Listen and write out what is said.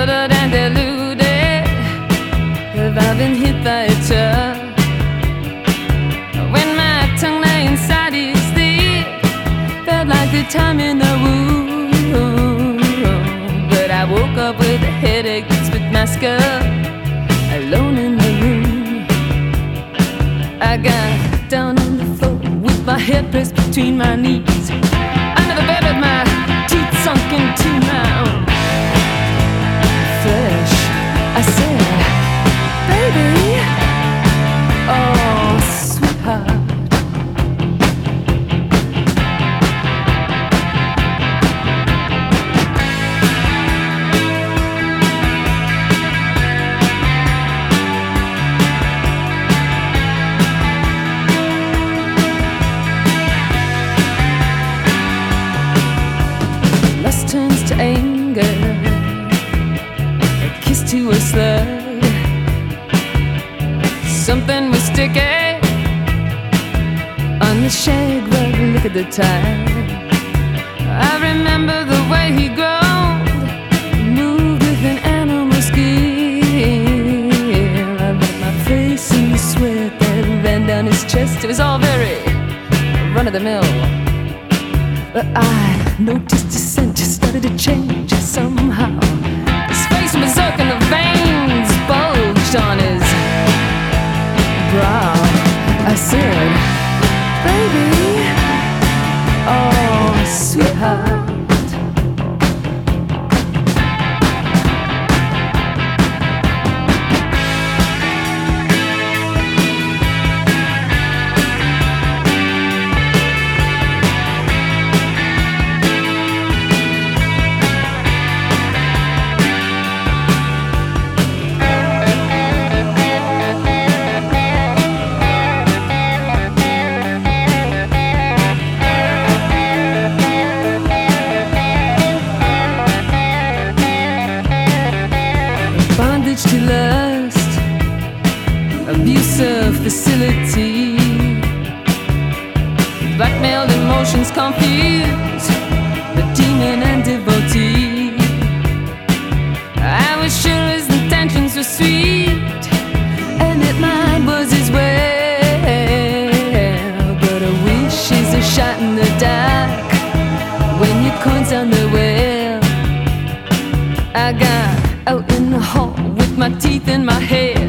murdered and deluded. Have I been hit by a truck? When my tongue lay inside his teeth, felt like the time in the womb. But I woke up with a headache that split my skull, alone in the room. I got down on the floor with my head pressed between my knees, under the bed with my teeth sunk into my own flesh. I said, baby, oh sweetheart. Lust turns to anger, a kiss to a slur. Something was sticky on the shag rug. Look at the time. I remember the way he groaned, moved with an animal skill. I rubbed my face in the sweat that ran down his chest. It was all very run-of-the-mill, but I noticed his scent just started to change somehow. His face was berserk and the veins bulged on his brow. I said, baby, oh sweetheart. Bondage to lust, abusive facility, blackmailed emotions confused, the demon and devotee. I was sure his intentions were sweet, and that mine was as well. But a wish is a shot in the dark when your coin's on the well. I got out in the hall with my teeth in my head,